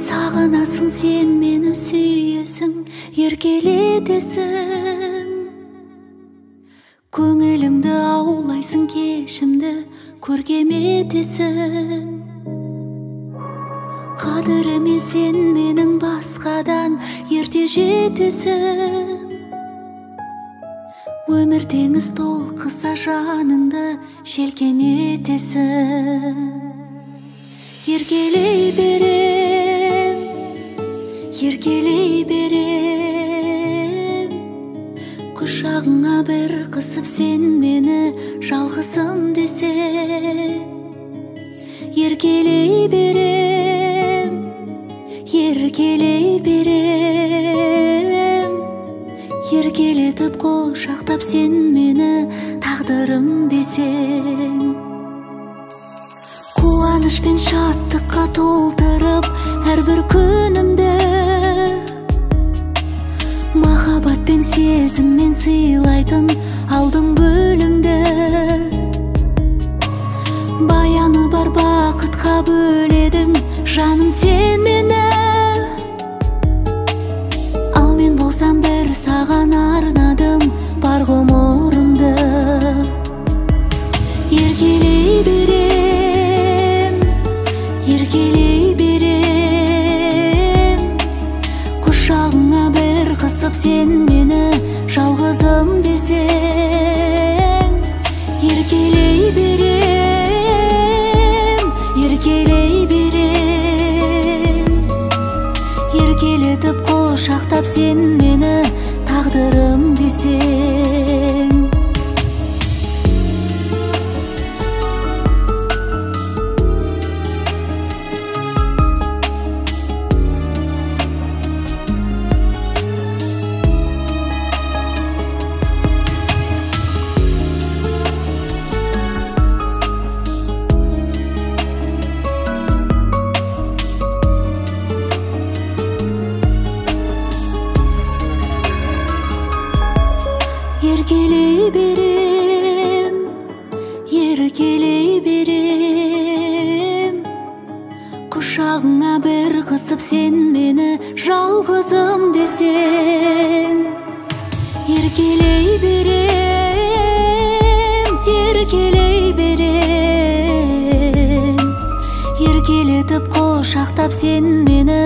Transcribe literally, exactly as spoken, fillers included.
Сағынасың сен мені, сүйесің, еркелетесің. Көңілімді аулайсың, кешімді көркем етесің. Қадіріме сен менің басқадан ерте жетесің. Өмір теңіз толқыса жаныңды желкенетесің. Еркелей берем, еркелей берем. Құшағыңа бір қысып сен мені жалғызым десең. Еркелей берем, еркелей берем. Еркелетіп құшақтап сен мені тағдырым десең. Қуаныш пен шаттыққа толтырып әрбір күнімді, махаббат пен сезіммен сыйлайтын алдың бөліңді. Баяны бар бақытқа бөледің жаның сен мені. Ал мен болсам бір саған арнадым бар ғұмырымды. Еркелей берем, еркелей берем. Құшағыңа бір қысып сен мені жалғызым десең. Еркелей берем, еркелей берем. Еркелетіп құшақтап сен мені тағдырым десең. Еркелей берем, еркелей берем. Құшағыңа бір қысып сен мені жалғызым десең. Еркелей берем, еркелей берем. Еркелетіп құшақтап сен мені